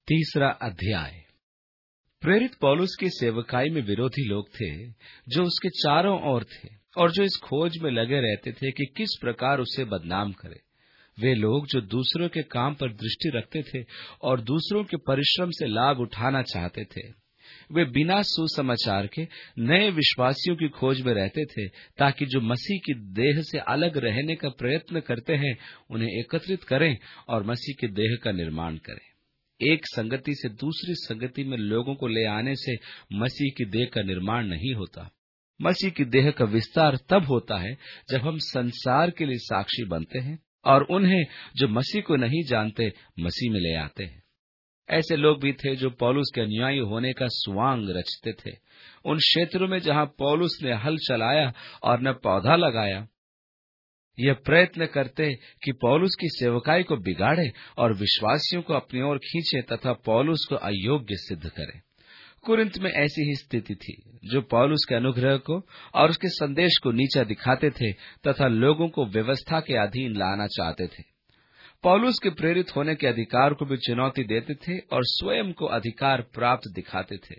तीसरा अध्याय। प्रेरित पौलुस की सेवकाई में विरोधी लोग थे जो उसके चारों ओर थे और जो इस खोज में लगे रहते थे कि किस प्रकार उसे बदनाम करे। वे लोग जो दूसरों के काम पर दृष्टि रखते थे और दूसरों के परिश्रम से लाभ उठाना चाहते थे, वे बिना सुसमाचार के नए विश्वासियों की खोज में रहते थे, ताकि जो मसीह की देह से अलग रहने का प्रयत्न करते हैं उन्हें एकत्रित करें और मसीह की देह का निर्माण करें। एक संगति से दूसरी संगति में लोगों को ले आने से मसीह की देह का निर्माण नहीं होता। मसीह की देह का विस्तार तब होता है जब हम संसार के लिए साक्षी बनते हैं और उन्हें जो मसीह को नहीं जानते मसीह में ले आते हैं। ऐसे लोग भी थे जो पौलुस के अनुयायी होने का सुवांग रचते थे। उन क्षेत्रों में जहां पौलुस ने हल चलाया और न पौधा लगाया, यह प्रयत्न करते कि पौलुस की सेवकाई को बिगाड़े और विश्वासियों को अपनी ओर खींचे तथा पौलुस को अयोग्य सिद्ध करे। कुरिन्थ में ऐसी ही स्थिति थी, जो पौलुस के अनुग्रह को और उसके संदेश को नीचा दिखाते थे तथा लोगों को व्यवस्था के अधीन लाना चाहते थे। पौलुस के प्रेरित होने के अधिकार को भी चुनौती देते थे और स्वयं को अधिकार प्राप्त दिखाते थे।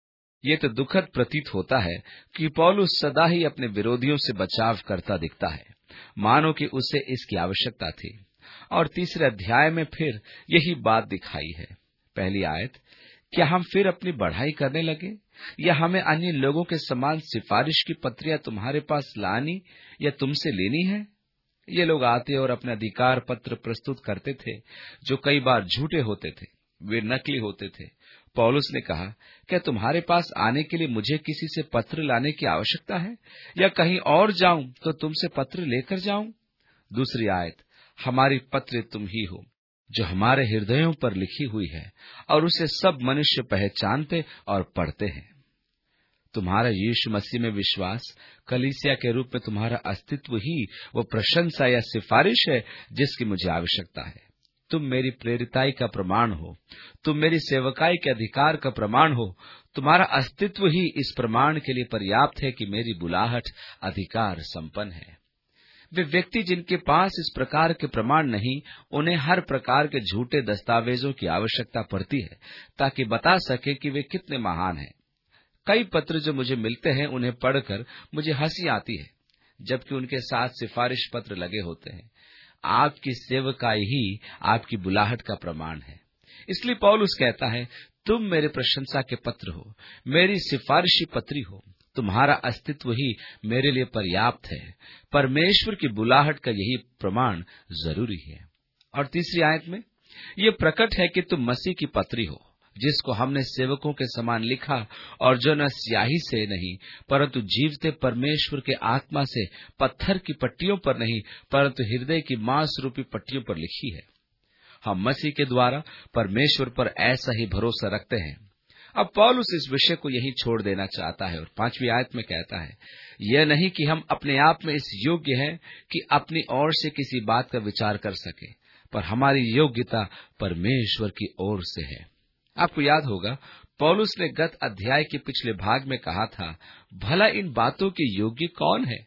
ये तो दुखद प्रतीत होता है कि पौलुस सदा ही अपने विरोधियों से बचाव करता दिखता है, मानो कि उसे इसकी आवश्यकता थी। और तीसरे अध्याय में फिर यही बात दिखाई है। पहली आयत, क्या हम फिर अपनी बढ़ाई करने लगे या हमें अन्य लोगों के समान सिफारिश की पत्रियां तुम्हारे पास लानी या तुमसे लेनी है? ये लोग आते और अपने अधिकार पत्र प्रस्तुत करते थे, जो कई बार झूठे होते थे, वे नकली होते थे। पौलुस ने कहा, क्या तुम्हारे पास आने के लिए मुझे किसी से पत्र लाने की आवश्यकता है या कहीं और जाऊं तो तुमसे पत्र लेकर जाऊं? दूसरी आयत, हमारी पत्र तुम ही हो, जो हमारे हृदयों पर लिखी हुई है और उसे सब मनुष्य पहचानते और पढ़ते हैं। तुम्हारा यीशु मसीह में विश्वास, कलीसिया के रूप में तुम्हारा अस्तित्व ही वो प्रशंसा या सिफारिश है जिसकी मुझे आवश्यकता है। तुम मेरी प्रेरिताई का प्रमाण हो, तुम मेरी सेवकाई के अधिकार का प्रमाण हो। तुम्हारा अस्तित्व ही इस प्रमाण के लिए पर्याप्त है कि मेरी बुलाहट अधिकार संपन्न है। वे व्यक्ति जिनके पास इस प्रकार के प्रमाण नहीं, उन्हें हर प्रकार के झूठे दस्तावेजों की आवश्यकता पड़ती है ताकि बता सके कि वे कितने महान हैं। कई पत्र जो मुझे मिलते हैं उन्हें पढ़कर मुझे हंसी आती है, जबकि उनके साथ सिफारिश पत्र लगे होते हैं। आपकी सेवकाई ही आपकी बुलाहट का प्रमाण है। इसलिए पौलुस कहता है, तुम मेरे प्रशंसा के पत्र हो, मेरी सिफारिशी पत्री हो। तुम्हारा अस्तित्व ही मेरे लिए पर्याप्त है। परमेश्वर की बुलाहट का यही प्रमाण जरूरी है। और तीसरी आयत में ये प्रकट है कि तुम मसीह की पत्री हो, जिसको हमने सेवकों के समान लिखा और जो न स्याही से नहीं परंतु जीवते परमेश्वर के आत्मा से पत्थर की पट्टियों पर नहीं परंतु हृदय की मांस रूपी पट्टियों पर लिखी है। हम मसीह के द्वारा परमेश्वर पर ऐसा ही भरोसा रखते हैं। अब पौलुस इस विषय को यही छोड़ देना चाहता है और 5वीं आयत में कहता है, यह नहीं कि हम अपने आप में इस योग्य हैं कि अपनी ओर से किसी बात का विचार कर सके, पर हमारी योग्यता परमेश्वर की ओर से है। आपको याद होगा, पौलुस ने गत अध्याय के पिछले भाग में कहा था, भला इन बातों के योग्य कौन है?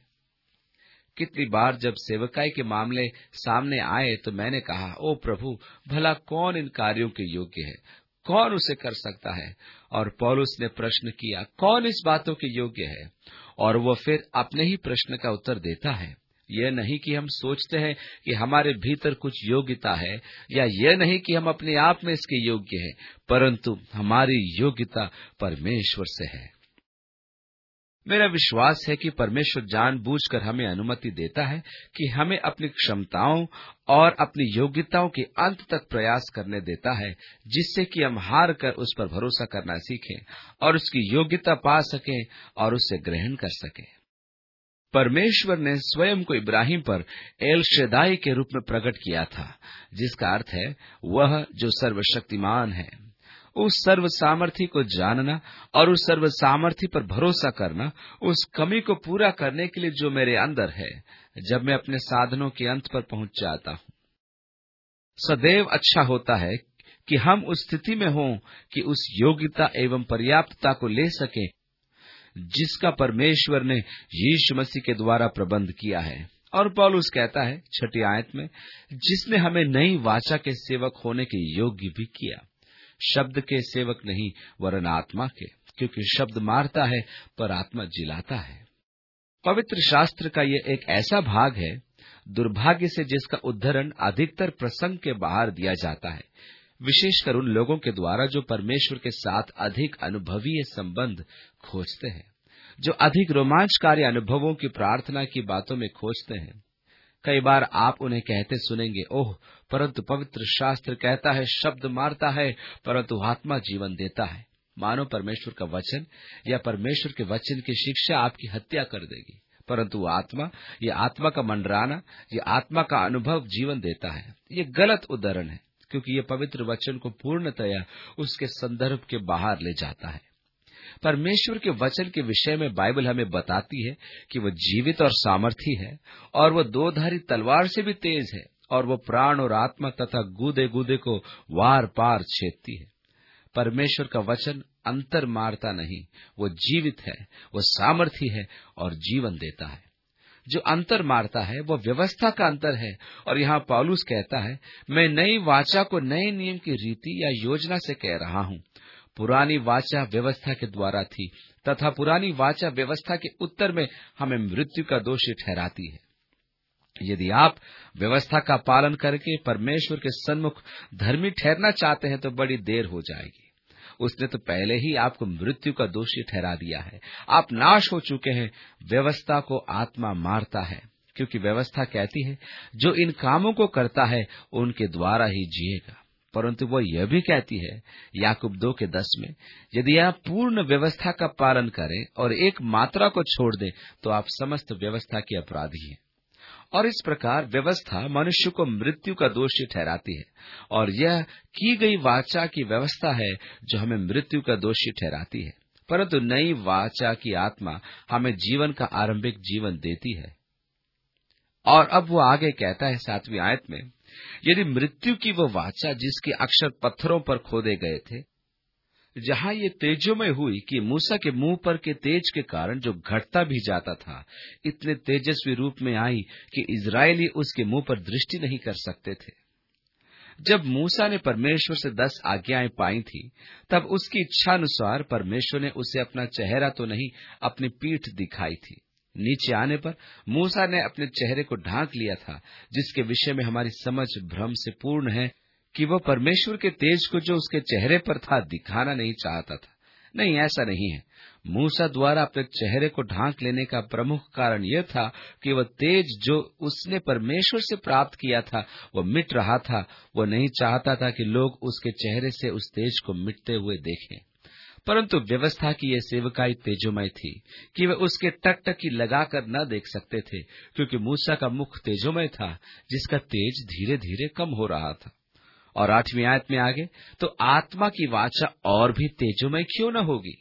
कितनी बार जब सेवकाई के मामले सामने आए तो मैंने कहा, ओ प्रभु, भला कौन इन कार्यों के योग्य है? कौन उसे कर सकता है? और पौलुस ने प्रश्न किया, कौन इस बातों के योग्य है? और वह फिर अपने ही प्रश्न का उत्तर देता है। यह नहीं कि हम सोचते हैं कि हमारे भीतर कुछ योग्यता है, या यह नहीं कि हम अपने आप में इसके योग्य हैं, परंतु हमारी योग्यता परमेश्वर से है। मेरा विश्वास है कि परमेश्वर जानबूझकर हमें अनुमति देता है कि हमें अपनी क्षमताओं और अपनी योग्यताओं के अंत तक प्रयास करने देता है, जिससे कि हम हार कर उस पर भरोसा करना सीखें और उसकी योग्यता पा सकें और उसे ग्रहण कर सकें। परमेश्वर ने स्वयं को इब्राहिम पर एल शेदाई के रूप में प्रकट किया था, जिसका अर्थ है वह जो सर्वशक्तिमान है। उस सर्व सामर्थी को जानना और उस सर्व सामर्थी पर भरोसा करना, उस कमी को पूरा करने के लिए जो मेरे अंदर है, जब मैं अपने साधनों के अंत पर पहुंच जाता हूं। सदैव अच्छा होता है कि हम उस स्थिति में हों कि उस योग्यता एवं पर्याप्तता को ले सकें जिसका परमेश्वर ने यीशु मसीह के द्वारा प्रबंध किया है। और पौलुस कहता है 6वीं आयत में, जिसने हमें नई वाचा के सेवक होने के योग्य भी किया। शब्द के सेवक नहीं वरन आत्मा के, क्योंकि शब्द मारता है पर आत्मा जिलाता है। पवित्र शास्त्र का यह एक ऐसा भाग है, दुर्भाग्य से जिसका उद्धरण अधिकतर प्रसंग के बाहर दिया जाता है, विशेषकर उन लोगों के द्वारा जो परमेश्वर के साथ अधिक अनुभवीय संबंध खोजते हैं, जो अधिक रोमांचकारी अनुभवों की प्रार्थना की बातों में खोजते हैं। कई बार आप उन्हें कहते सुनेंगे, ओह, परंतु पवित्र शास्त्र कहता है शब्द मारता है परंतु आत्मा जीवन देता है। मानो परमेश्वर का वचन या परमेश्वर के वचन की शिक्षा आपकी हत्या कर देगी, परंतु आत्मा, ये आत्मा का मंडराना, ये आत्मा का अनुभव जीवन देता है। ये गलत उदाहरण है, क्योंकि ये पवित्र वचन को पूर्णतया उसके संदर्भ के बाहर ले जाता है। परमेश्वर के वचन के विषय में बाइबल हमें बताती है कि वो जीवित और सामर्थी है, और वो दो-धारी तलवार से भी तेज है, और वो प्राण और आत्मा तथा गूदे गूदे को वार पार छेदती है। परमेश्वर का वचन अंतर मारता नहीं, वो जीवित है, वो सामर्थी है और जीवन देता है। जो अंतर मारता है वो व्यवस्था का अंतर है, और यहाँ पौलुस कहता है, मैं नई वाचा को नए नियम की रीति या योजना से कह रहा हूँ। पुरानी वाचा व्यवस्था के द्वारा थी, तथा पुरानी वाचा व्यवस्था के उत्तर में हमें मृत्यु का दोषी ठहराती है। यदि आप व्यवस्था का पालन करके परमेश्वर के सन्मुख धर्मी ठहरना चाहते हैं तो बड़ी देर हो जाएगी। उसने तो पहले ही आपको मृत्यु का दोषी ठहरा दिया है। आप नाश हो चुके हैं। व्यवस्था को आत्मा मारता है, क्योंकि व्यवस्था कहती है जो इन कामों को करता है उनके द्वारा ही जिएगा। परंतु वो यह भी कहती है याकूब 2:10 में, यदि आप पूर्ण व्यवस्था का पालन करें और एक मात्रा को छोड़ दें तो आप समस्त व्यवस्था के अपराधी हैं। और इस प्रकार व्यवस्था मनुष्य को मृत्यु का दोषी ठहराती है, और यह की गई वाचा की व्यवस्था है जो हमें मृत्यु का दोषी ठहराती है। परंतु नई वाचा की आत्मा हमें जीवन का आरंभिक जीवन देती है। और अब वो आगे कहता है 7वीं आयत में, यदि मृत्यु की वो वाचा जिसके अक्षर पत्थरों पर खोदे गए थे, जहां ये तेजोमय हुई कि मूसा के मुंह पर के तेज के कारण जो घटता भी जाता था, इतने तेजस्वी रूप में आई कि इजरायली उसके मुंह पर दृष्टि नहीं कर सकते थे। जब मूसा ने परमेश्वर से 10 आज्ञाएं पाई थी, तब उसकी इच्छानुसार परमेश्वर ने उसे अपना चेहरा तो नहीं, अपनी पीठ दिखाई थी। नीचे आने पर मूसा ने अपने चेहरे को ढांक लिया था, जिसके विषय में हमारी समझ भ्रम से पूर्ण है कि वह परमेश्वर के तेज को जो उसके चेहरे पर था दिखाना नहीं चाहता था। नहीं, ऐसा नहीं है। मूसा द्वारा अपने चेहरे को ढांक लेने का प्रमुख कारण यह था कि वह तेज जो उसने परमेश्वर से प्राप्त किया था वह मिट रहा था। वह नहीं चाहता था कि लोग उसके चेहरे से उस तेज को मिटते हुए देखें। परंतु व्यवस्था की यह सेवकाई तेजोमय थी कि वे उसके टकटकी लगाकर न देख सकते थे, क्योंकि मूसा का मुख तेजोमय था जिसका तेज धीरे धीरे कम हो रहा था। और 8वीं आयत में आगे, तो आत्मा की वाचा और भी तेजोमय क्यों न होगी?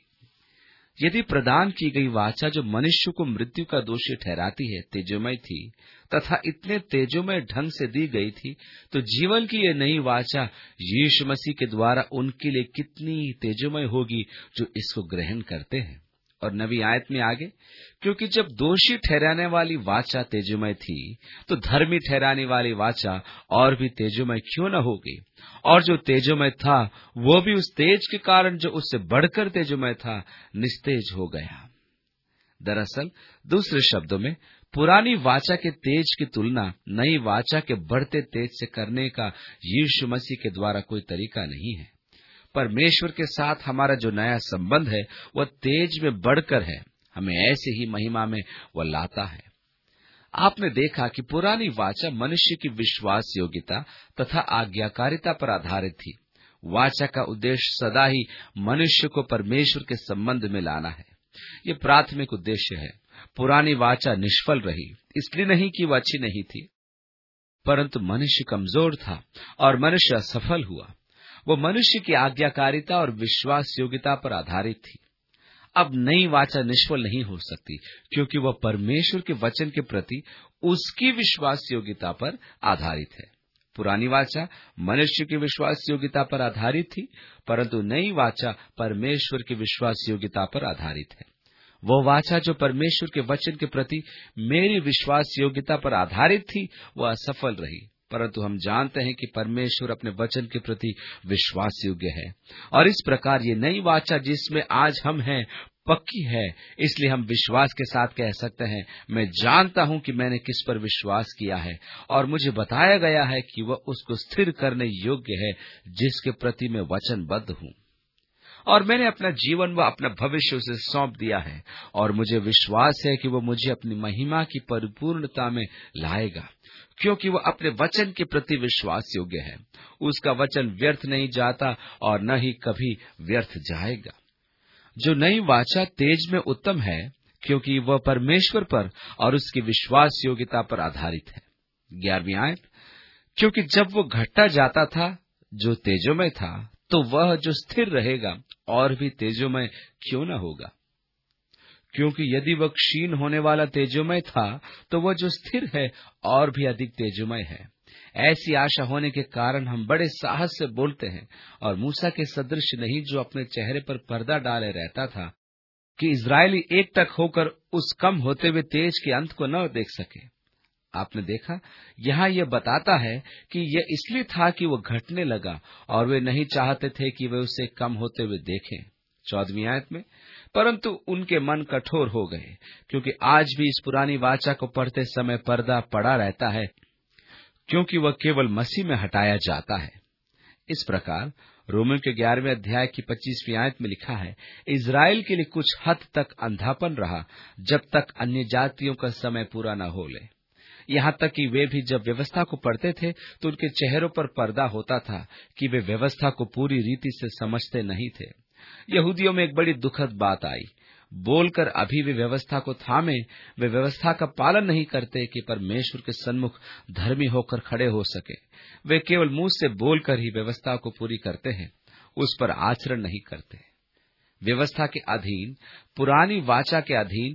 यदि प्रदान की गई वाचा जो मनुष्य को मृत्यु का दोषी ठहराती है तेजोमय थी, तथा इतने तेजोमय ढंग से दी गई थी, तो जीवन की ये नई वाचा यीशु मसीह के द्वारा उनके लिए कितनी तेजोमय होगी जो इसको ग्रहण करते हैं। और 9वीं आयत में आगे, क्योंकि जब दोषी ठहराने वाली वाचा तेजोमय थी, तो धर्मी ठहराने वाली वाचा और भी तेजोमय क्यों न होगी? और जो तेजोमय था वो भी उस तेज के कारण जो उससे बढ़कर तेजोमय था निस्तेज हो गया। दरअसल दूसरे शब्दों में, पुरानी वाचा के तेज की तुलना नई वाचा के बढ़ते तेज से करने का यीशु मसीह के द्वारा कोई तरीका नहीं है। परमेश्वर के साथ हमारा जो नया संबंध है वह तेज में बढ़कर है, हमें ऐसे ही महिमा में वह लाता है। आपने देखा कि पुरानी वाचा मनुष्य की विश्वास योग्यता तथा आज्ञाकारिता पर आधारित थी। वाचा का उद्देश्य सदा ही मनुष्य को परमेश्वर के संबंध में लाना है। ये प्राथमिक उद्देश्य है। पुरानी वाचा निष्फल रही, इसलिए नहीं कि वह अच्छी नहीं थी, परंतु मनुष्य कमजोर था और मनुष्य असफल हुआ। वो मनुष्य की आज्ञाकारिता और विश्वास योग्यता पर आधारित थी। अब नई वाचा निष्फल नहीं हो सकती, क्योंकि वह परमेश्वर के वचन के प्रति उसकी विश्वास योग्यता पर आधारित है। पुरानी वाचा मनुष्य की विश्वास योग्यता पर आधारित थी, परंतु नई वाचा परमेश्वर की विश्वास योग्यता पर आधारित है। वो वाचा जो परमेश्वर के वचन के प्रति मेरी विश्वास योग्यता पर आधारित थी, वह असफल रही, परंतु हम जानते हैं कि परमेश्वर अपने वचन के प्रति विश्वास योग्य है, और इस प्रकार ये नई वाचा जिसमें आज हम हैं पक्की है। इसलिए हम विश्वास के साथ कह सकते हैं, मैं जानता हूं कि मैंने किस पर विश्वास किया है, और मुझे बताया गया है कि वह उसको स्थिर करने योग्य है जिसके प्रति मैं वचनबद्ध हूं, और मैंने अपना जीवन व अपना भविष्य उसे सौंप दिया है, और मुझे विश्वास है कि वह मुझे अपनी महिमा की परिपूर्णता में लाएगा, क्योंकि वह अपने वचन के प्रति विश्वास योग्य है। उसका वचन व्यर्थ नहीं जाता और न ही कभी व्यर्थ जाएगा। जो नई वाचा तेज में उत्तम है, क्योंकि वह परमेश्वर पर और उसकी विश्वास योग्यता पर आधारित है। 11वीं आयत, क्योंकि जब वो घटता जाता था जो तेजोमय था, तो वह जो स्थिर रहेगा और भी तेजोमय क्यों न होगा। क्योंकि यदि वह क्षीण होने वाला तेजोमय था, तो वह जो स्थिर है और भी अधिक तेजोमय है। ऐसी आशा होने के कारण हम बड़े साहस से बोलते हैं, और मूसा के सदृश नहीं, जो अपने चेहरे पर पर्दा डाले रहता था, कि इस्राएली एकटक होकर उस कम होते हुए तेज के अंत को न देख सके। आपने देखा, यहाँ यह बताता है कि यह इसलिए था कि वो घटने लगा, और वे नहीं चाहते थे कि वे उसे कम होते हुए देखें। 14वीं आयत में, परंतु उनके मन कठोर हो गए, क्योंकि आज भी इस पुरानी वाचा को पढ़ते समय पर्दा पड़ा रहता है, क्योंकि वह केवल मसीह में हटाया जाता है। इस प्रकार रोमियों के 11वें अध्याय की 25वीं आयत में लिखा है, इस्राएल के लिए कुछ हद तक अंधापन रहा, जब तक अन्य जातियों का समय पूरा न हो ले। यहाँ तक कि वे भी जब व्यवस्था को पढ़ते थे, तो उनके चेहरों पर पर्दा होता था कि वे व्यवस्था को पूरी रीति से समझते नहीं थे। यहूदियों में एक बड़ी दुखद बात आई। बोलकर अभी वे व्यवस्था को थामे, वे व्यवस्था का पालन नहीं करते कि परमेश्वर के सन्मुख धर्मी होकर खड़े हो सके। वे केवल मुंह से बोलकर ही व्यवस्था को पूरी करते हैं, उस पर आचरण नहीं करते। व्यवस्था के अधीन, पुरानी वाचा के अधीन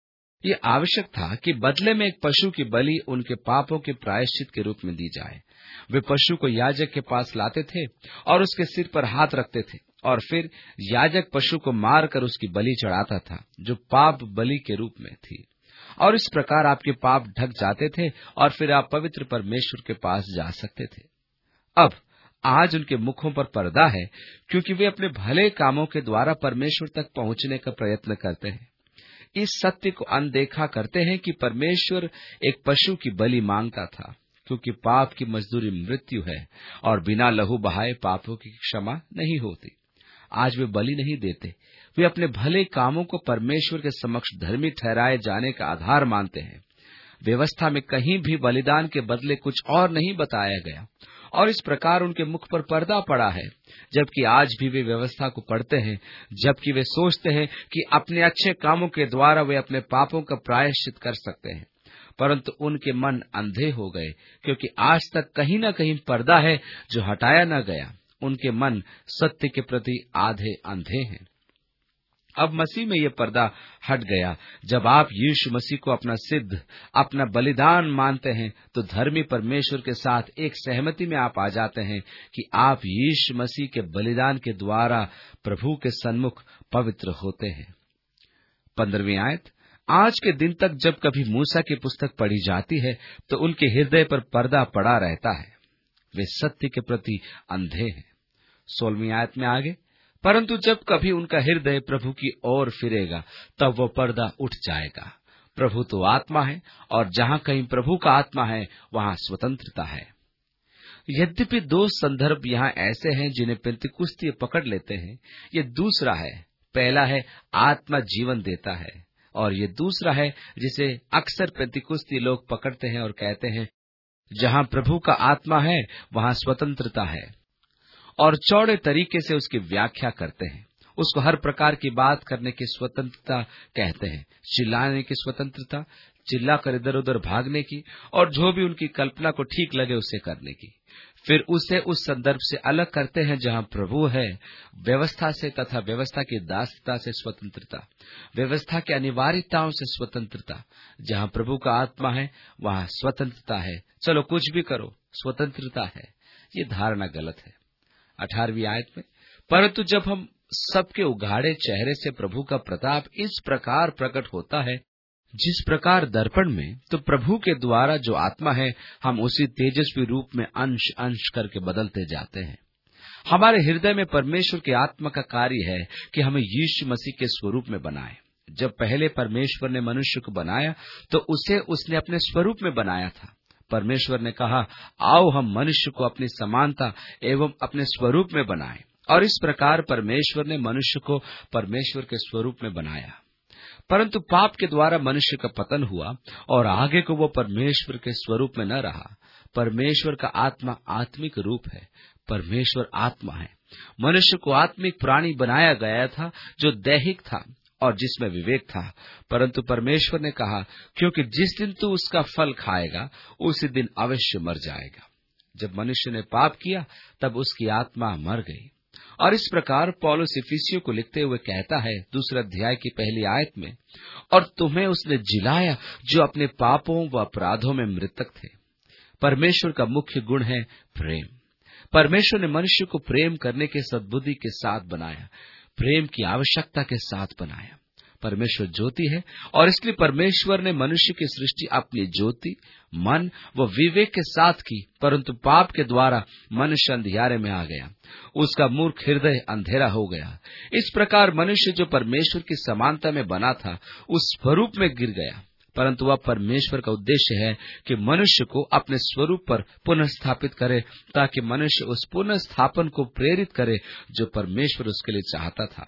ये आवश्यक था कि बदले में एक पशु की बलि उनके पापों के प्रायश्चित के रूप में दी जाए। वे पशु को याजक के पास लाते थे और उसके सिर पर हाथ रखते थे, और फिर याजक पशु को मारकर उसकी बलि चढ़ाता था, जो पाप बलि के रूप में थी। और इस प्रकार आपके पाप ढक जाते थे, और फिर आप पवित्र परमेश्वर के पास जा सकते थे। अब आज उनके मुखों पर पर्दा है, क्योंकि वे अपने भले कामों के द्वारा परमेश्वर तक पहुंचने का प्रयत्न करते हैं। इस सत्य को अनदेखा करते हैं कि परमेश्वर एक पशु की बलि मांगता था, क्योंकि पाप की मजदूरी मृत्यु है, और बिना लहू बहाए पापों की क्षमा नहीं होती। आज वे बलि नहीं देते, वे अपने भले कामों को परमेश्वर के समक्ष धर्मी ठहराए जाने का आधार मानते हैं। व्यवस्था में कहीं भी बलिदान के बदले कुछ और नहीं बताया गया, और इस प्रकार उनके मुख पर पर्दा पड़ा है। जबकि आज भी वे व्यवस्था को पढ़ते हैं, जबकि वे सोचते हैं कि अपने अच्छे कामों के द्वारा वे अपने पापों का प्रायश्चित कर सकते हैं, परंतु उनके मन अंधे हो गए, क्योंकि आज तक कहीं न कहीं पर्दा है जो हटाया न गया। उनके मन सत्य के प्रति आधे अंधे हैं। अब मसीह में ये पर्दा हट गया। जब आप यीशु मसीह को अपना सिद्ध, अपना बलिदान मानते हैं, तो धर्मी परमेश्वर के साथ एक सहमति में आप आ जाते हैं कि आप यीशु मसीह के बलिदान के द्वारा प्रभु के सन्मुख पवित्र होते हैं। 15वीं आयत, आज के दिन तक जब कभी मूसा की पुस्तक पढ़ी जाती है, तो उनके हृदय पर पर्दा पड़ा रहता है, वे सत्य के प्रति अंधे हैं। 16वीं आयत में आगे, परंतु जब कभी उनका हृदय प्रभु की ओर फिरेगा, तब वो पर्दा उठ जाएगा। प्रभु तो आत्मा है, और जहाँ कहीं प्रभु का आत्मा है, वहाँ स्वतंत्रता है। यद्यपि दो संदर्भ यहाँ ऐसे हैं जिन्हें पेंतिकुस्ती पकड़ लेते हैं। ये दूसरा है, पहला है आत्मा जीवन देता है, और ये दूसरा है जिसे अक्सर पेंतिकुस्ती लोग पकड़ते हैं और कहते हैं, जहाँ प्रभु का आत्मा है वहाँ स्वतंत्रता है, और चौड़े तरीके से उसकी व्याख्या करते हैं। उसको हर प्रकार की बात करने की स्वतंत्रता कहते हैं, चिल्लाने की स्वतंत्रता, चिल्लाकर इधर उधर भागने की, और जो भी उनकी कल्पना को ठीक लगे उसे करने की। फिर उसे उस संदर्भ से अलग करते हैं जहाँ प्रभु है, व्यवस्था से तथा व्यवस्था की दासता से स्वतंत्रता, व्यवस्था की अनिवार्यताओं से स्वतंत्रता। जहाँ प्रभु का आत्मा है वहाँ स्वतंत्रता है, चलो कुछ भी करो, स्वतंत्रता है। ये धारणा गलत है। 18वीं आयत में, परंतु जब हम सबके उघाड़े चेहरे से प्रभु का प्रताप इस प्रकार प्रकट होता है, जिस प्रकार दर्पण में तो प्रभु के द्वारा जो आत्मा है, हम उसी तेजस्वी रूप में अंश अंश करके बदलते जाते हैं। हमारे हृदय में परमेश्वर की आत्मा का कार्य है कि हमें यीशु मसीह के स्वरूप में बनाए। जब पहले परमेश्वर ने मनुष्य को बनाया तो उसे उसने अपने स्वरूप में बनाया था। परमेश्वर ने कहा, आओ हम मनुष्य को अपनी समानता एवं अपने स्वरूप में बनाएं। और इस प्रकार परमेश्वर ने मनुष्य को परमेश्वर के स्वरूप में बनाया। परंतु पाप के द्वारा मनुष्य का पतन हुआ और आगे को वो परमेश्वर के स्वरूप में न रहा। परमेश्वर का आत्मा आत्मिक रूप है। परमेश्वर आत्मा है। मनुष्य को आत्मिक प्राणी बनाया गया था जो दैहिक था और जिसमें विवेक था। परंतु परमेश्वर ने कहा, क्योंकि जिस दिन तू उसका फल खाएगा उसी दिन अवश्य मर जाएगा। जब मनुष्य ने पाप किया तब उसकी आत्मा मर गई। और इस प्रकार पौलुस इफिसियों को लिखते हुए कहता है 2 अध्याय की पहली आयत में, और तुम्हें उसने जिलाया जो अपने पापों व अपराधों में मृतक थे। परमेश्वर का मुख्य गुण है प्रेम। परमेश्वर ने मनुष्य को प्रेम करने के सद्बुद्धि के साथ बनाया, प्रेम की आवश्यकता के साथ बनाया। परमेश्वर ज्योति है और इसलिए परमेश्वर ने मनुष्य की सृष्टि अपनी ज्योति, मन व विवेक के साथ की। परंतु पाप के द्वारा मनुष्य अंधियारे में आ गया, उसका मूर्ख हृदय अंधेरा हो गया। इस प्रकार मनुष्य जो परमेश्वर की समानता में बना था उस स्वरूप में गिर गया। परंतु वह परमेश्वर का उद्देश्य है कि मनुष्य को अपने स्वरूप पर पुनः स्थापित करे, ताकि मनुष्य उस पुनः स्थापन को प्रेरित करे जो परमेश्वर उसके लिए चाहता था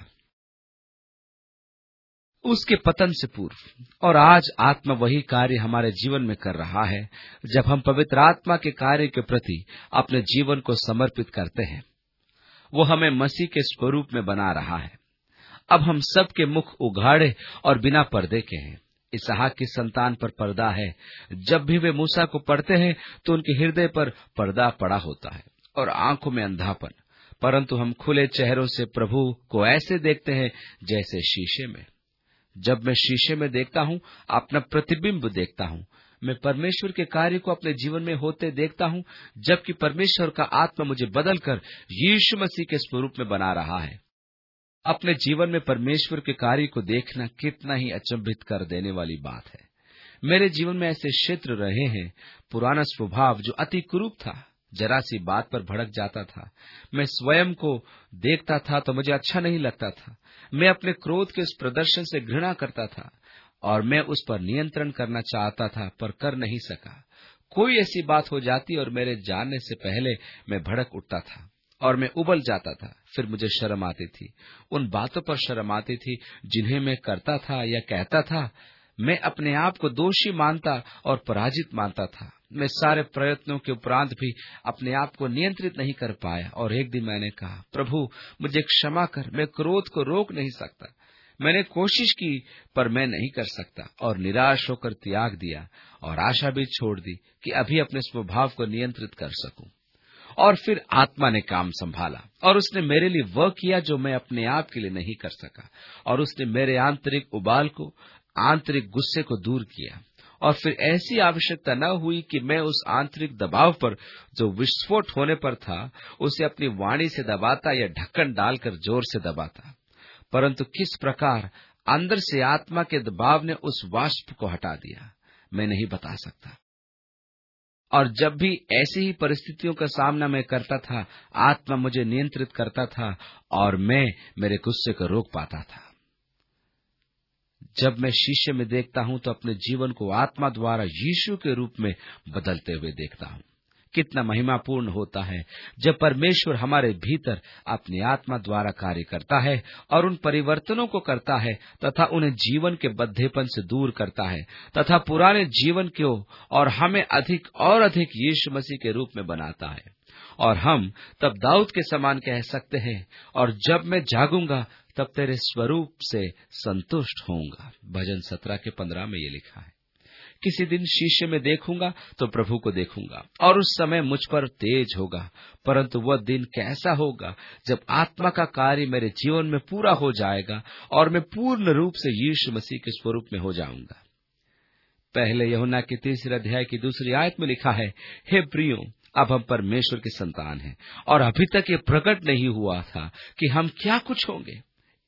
उसके पतन से पूर्व। और आज आत्मा वही कार्य हमारे जीवन में कर रहा है। जब हम पवित्र आत्मा के कार्य के प्रति अपने जीवन को समर्पित करते हैं, वो हमें मसीह के स्वरूप में बना रहा है। अब हम सबके मुख उघाड़े और बिना पर्दे के हैं। इसहाक की संतान पर पर्दा है। जब भी वे मूसा को पढ़ते हैं तो उनके हृदय पर पर्दा पड़ा होता है और आंखों में अंधापन। परंतु हम खुले चेहरों से प्रभु को ऐसे देखते हैं जैसे शीशे में। जब मैं शीशे में देखता हूँ, अपना प्रतिबिंब देखता हूँ, मैं परमेश्वर के कार्य को अपने जीवन में होते देखता हूँ, जबकि परमेश्वर का आत्मा मुझे बदलकर यीशु मसीह के स्वरूप में बना रहा है। अपने जीवन में परमेश्वर के कार्य को देखना कितना ही अचंभित कर देने वाली बात है। मेरे जीवन में ऐसे क्षेत्र रहे हैं, पुराना स्वभाव जो अति कुरूप था, जरा सी बात पर भड़क जाता था। मैं स्वयं को देखता था तो मुझे अच्छा नहीं लगता था। मैं अपने क्रोध के उस प्रदर्शन से घृणा करता था और मैं उस पर नियंत्रण करना चाहता था, पर कर नहीं सका। कोई ऐसी बात हो जाती और मेरे जानने से पहले मैं भड़क उठता था और मैं उबल जाता था। फिर मुझे शर्म आती थी, उन बातों पर शर्म आती थी जिन्हें मैं करता था या कहता था। मैं अपने आप को दोषी मानता और पराजित मानता था। मैं सारे प्रयत्नों के उपरांत भी अपने आप को नियंत्रित नहीं कर पाया और एक दिन मैंने कहा, प्रभु मुझे क्षमा कर, मैं क्रोध को रोक नहीं सकता। मैंने कोशिश की पर मैं नहीं कर सकता और निराश होकर त्याग दिया और आशा भी छोड़ दी कि अभी अपने स्वभाव को नियंत्रित कर सकूं। और फिर आत्मा ने काम संभाला और उसने मेरे लिए वह किया जो मैं अपने आप के लिए नहीं कर सका, और उसने मेरे आंतरिक उबाल को, आंतरिक गुस्से को दूर किया। और फिर ऐसी आवश्यकता न हुई कि मैं उस आंतरिक दबाव पर जो विस्फोट होने पर था उसे अपनी वाणी से दबाता या ढक्कन डालकर जोर से दबाता, परंतु किस प्रकार अंदर से आत्मा के दबाव ने उस वाष्प को हटा दिया, मैं नहीं बता सकता। और जब भी ऐसी ही परिस्थितियों का सामना मैं करता था, आत्मा मुझे नियंत्रित करता था और मैं मेरे गुस्से को रोक पाता था। जब मैं शीशे में देखता हूं तो अपने जीवन को आत्मा द्वारा यीशु के रूप में बदलते हुए देखता हूं। कितना महिमापूर्ण होता है जब परमेश्वर हमारे भीतर अपनी आत्मा द्वारा कार्य करता है और उन परिवर्तनों को करता है तथा उन्हें जीवन के बद्धेपन से दूर करता है तथा पुराने जीवन को और हमें अधिक और अधिक यीशु मसीह के रूप में बनाता है। और हम तब दाऊद के समान कह सकते हैं, और जब मैं जागूंगा तब तेरे स्वरूप से संतुष्ट होऊंगा। भजन 17 के 15 में ये लिखा है। किसी दिन शीशे में देखूंगा तो प्रभु को देखूंगा और उस समय मुझ पर तेज होगा, परंतु वह दिन कैसा होगा जब आत्मा का कार्य मेरे जीवन में पूरा हो जाएगा और मैं पूर्ण रूप से यीशु मसीह के स्वरूप में हो जाऊंगा। पहले यूहन्ना के 3 अध्याय की 2 आयत में लिखा है, हे प्रियो, अब हम परमेश्वर की संतान हैं और अभी तक ये प्रकट नहीं हुआ था कि हम क्या कुछ होंगे।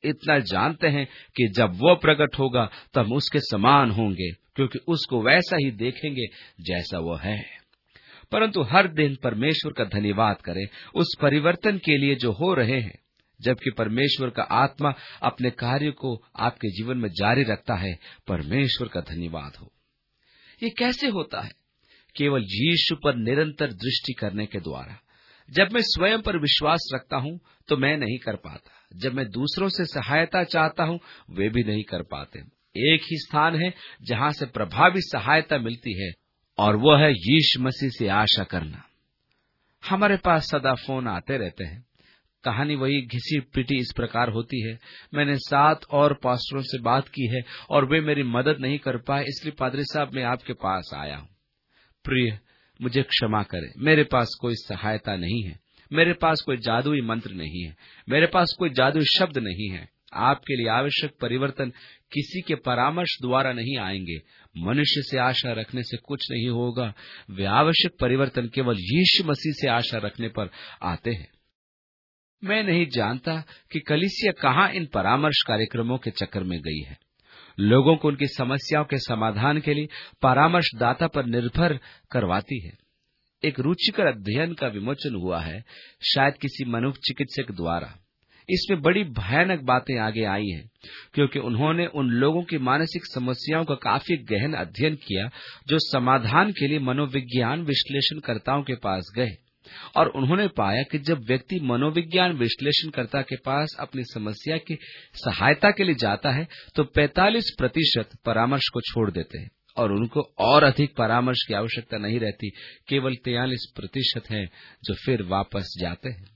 इतना जानते हैं कि जब वो प्रकट होगा तो हम उसके समान होंगे, क्योंकि उसको वैसा ही देखेंगे जैसा वो है। परंतु हर दिन परमेश्वर का धन्यवाद करें उस परिवर्तन के लिए जो हो रहे हैं, जबकि परमेश्वर का आत्मा अपने कार्य को आपके जीवन में जारी रखता है। परमेश्वर का धन्यवाद हो। ये कैसे होता है? केवल यीशु पर निरंतर दृष्टि करने के द्वारा। जब मैं स्वयं पर विश्वास रखता हूं तो मैं नहीं कर पाता। जब मैं दूसरों से सहायता चाहता हूं, वे भी नहीं कर पाते। एक ही स्थान है जहां से प्रभावी सहायता मिलती है, और वो है यीशु मसीह से आशा करना। हमारे पास सदा फोन आते रहते हैं। कहानी वही घिसी पिटी इस प्रकार होती है। मैंने 7 और पास्टरों से बात की है और वे मेरी मदद नहीं कर पाए, इसलिए पादरी साहब मैं आपके पास आया हूं। प्रिय, मुझे क्षमा करें, मेरे पास कोई सहायता नहीं है, मेरे पास कोई जादुई मंत्र नहीं है, मेरे पास कोई जादुई शब्द नहीं है। आपके लिए आवश्यक परिवर्तन किसी के परामर्श द्वारा नहीं आएंगे। मनुष्य से आशा रखने से कुछ नहीं होगा। वे आवश्यक परिवर्तन केवल यीशु मसीह से आशा रखने पर आते हैं। मैं नहीं जानता कि कलीसिया कहां इन परामर्श कार्यक्रमों के चक्कर में गई है। लोगों को उनकी समस्याओं के समाधान के लिए परामर्शदाता पर निर्भर करवाती है। एक रुचिकर अध्ययन का विमोचन हुआ है, शायद किसी मनोचिकित्सक द्वारा। इसमें बड़ी भयानक बातें आगे आई हैं, क्योंकि उन्होंने उन लोगों की मानसिक समस्याओं का काफी गहन अध्ययन किया जो समाधान के लिए मनोविज्ञान विश्लेषणकर्ताओं के पास गए, और उन्होंने पाया कि जब व्यक्ति मनोविज्ञान विश्लेषणकर्ता के पास अपनी समस्या की सहायता के लिए जाता है तो 45% परामर्श को छोड़ देते हैं और उनको और अधिक परामर्श की आवश्यकता नहीं रहती। केवल 43% हैं जो फिर वापस जाते हैं।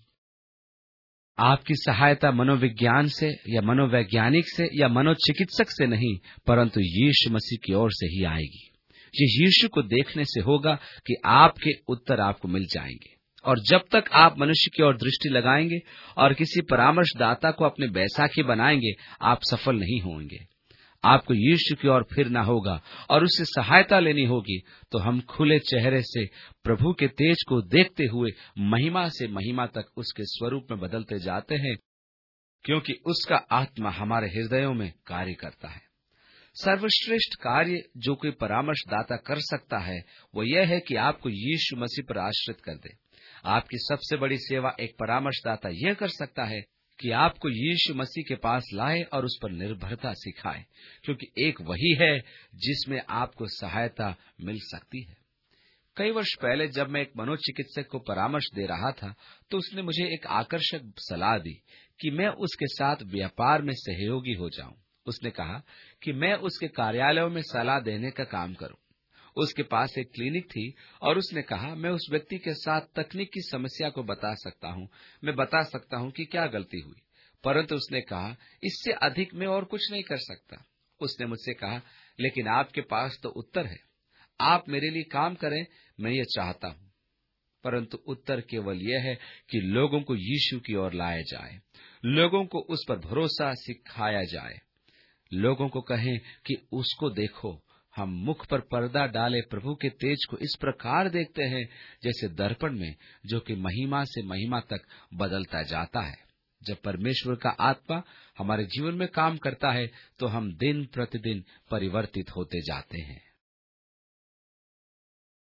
आपकी सहायता मनोविज्ञान से या मनोवैज्ञानिक से या मनोचिकित्सक से नहीं, परंतु यीशु मसीह की ओर से ही आएगी। ये यीशु को देखने से होगा कि आपके उत्तर आपको मिल जाएंगे। और जब तक आप मनुष्य की ओर दृष्टि लगाएंगे और किसी परामर्शदाता को अपने बैसाखी बनाएंगे, आप सफल नहीं होंगे। आपको यीशु की ओर फिरना होगा और उससे सहायता लेनी होगी। तो हम खुले चेहरे से प्रभु के तेज को देखते हुए महिमा से महिमा तक उसके स्वरूप में बदलते जाते हैं, क्योंकि उसका आत्मा हमारे हृदयों में कार्य करता है। सर्वश्रेष्ठ कार्य जो कोई परामर्शदाता कर सकता है वो यह है कि आपको यीशु मसीह पर आश्रित कर दे। आपकी सबसे बड़ी सेवा एक परामर्शदाता यह कर सकता है कि आपको यीशु मसीह के पास लाए और उस पर निर्भरता सिखाए, क्योंकि एक वही है जिसमें आपको सहायता मिल सकती है। कई वर्ष पहले जब मैं एक मनोचिकित्सक को परामर्श दे रहा था तो उसने मुझे एक आकर्षक सलाह दी कि मैं उसके साथ व्यापार में सहयोगी हो जाऊं। उसने कहा कि मैं उसके कार्यालयों में सलाह देने का काम करूं। उसके पास एक क्लिनिक थी और उसने कहा मैं उस व्यक्ति के साथ तकनीक की समस्या को बता सकता हूं, मैं बता सकता हूं कि क्या गलती हुई, परंतु उसने कहा इससे अधिक मैं और कुछ नहीं कर सकता। उसने मुझसे कहा लेकिन आपके पास तो उत्तर है, आप मेरे लिए काम करें, मैं ये चाहता हूं। परंतु उत्तर केवल यह है कि लोगों को यीशु की ओर लाया जाए, लोगों को उस पर भरोसा सिखाया जाए, लोगों को कहें कि उसको देखो। हम मुख पर पर्दा डाले प्रभु के तेज को इस प्रकार देखते हैं जैसे दर्पण में, जो कि महिमा से महिमा तक बदलता जाता है। जब परमेश्वर का आत्मा हमारे जीवन में काम करता है तो हम दिन प्रतिदिन परिवर्तित होते जाते हैं।